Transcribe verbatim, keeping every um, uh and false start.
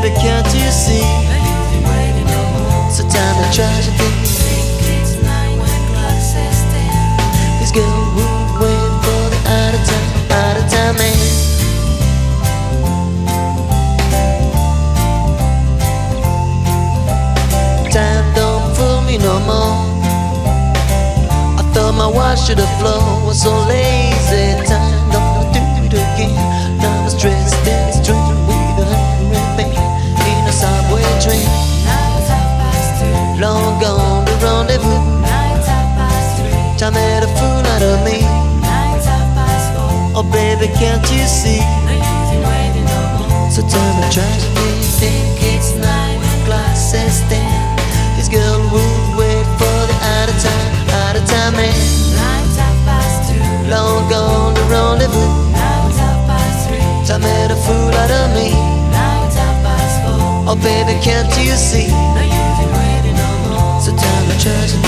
baby, can't you see? So time to tragedy. This girl would wait for the out of time, out of time man. Time don't fool me no more. I thought my watch should have flown, was so lazy. Time don't do it again. Now I'm stressed and strained with a hundred pain in a subway train. Long gone the rendezvous. Time made a fool out of me. Oh baby, can't you see? So tell me, tragedy, think it's nine when clock says ten. This girl would wait for the out of time, out of time man. Long gone the rendezvous. Time made a fool out of me. Oh baby, can't you see? So tell me, tragedy.